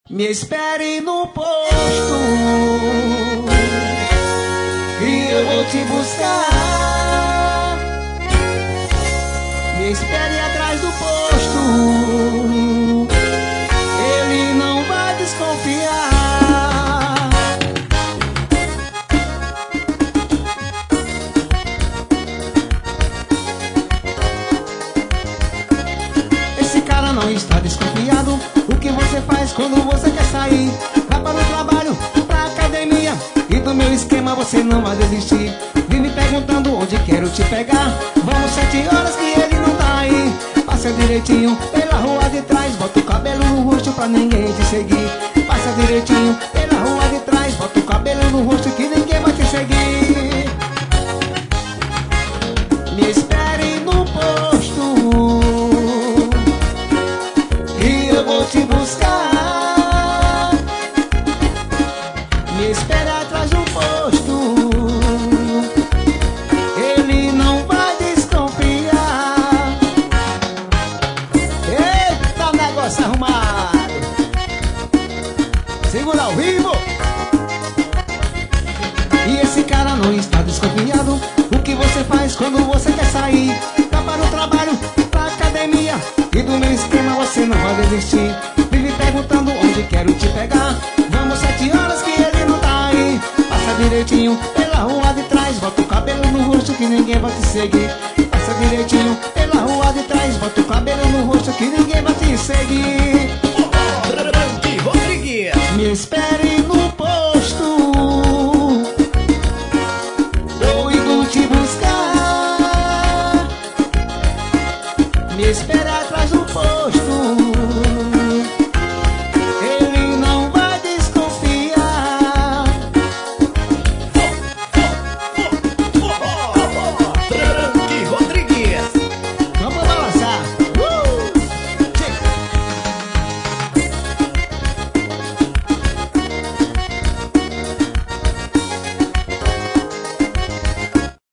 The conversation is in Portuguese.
Me espere no posto, que eu vou te buscar. Me espere atrás do posto, ele não vai desconfiar. Esse cara não está desconfiado. O que você faz quando você quer sair? Vai para o trabalho, pra academia, e do meu esquema você não vai desistir. Vem me perguntando onde quero te pegar. Vamos 7 horas que ele não tá aí. Passa direitinho pela rua de trás, bota o cabelo no rosto pra ninguém te seguir. Passa direitinho pela rua de trás, bota o cabelo no rosto que ninguém vai te seguir. Me espere no posto, vou te buscar. Me espera atrás do posto, ele não vai desconfiar. Eita, negócio arrumado. Segura ao vivo. E esse cara não está desconfiado. O que você faz quando você quer sair? Vai para o trabalho, pra academia, e do meu esquema você não vai desistir. Vive perguntando onde quero te pegar. Vamos 7 horas que ele não tá aí. Passa direitinho pela rua de trás, bota o cabelo no rosto que ninguém vai te seguir. Passa direitinho pela rua de trás, bota o cabelo no rosto que ninguém vai te seguir. Rodrigues. Me espera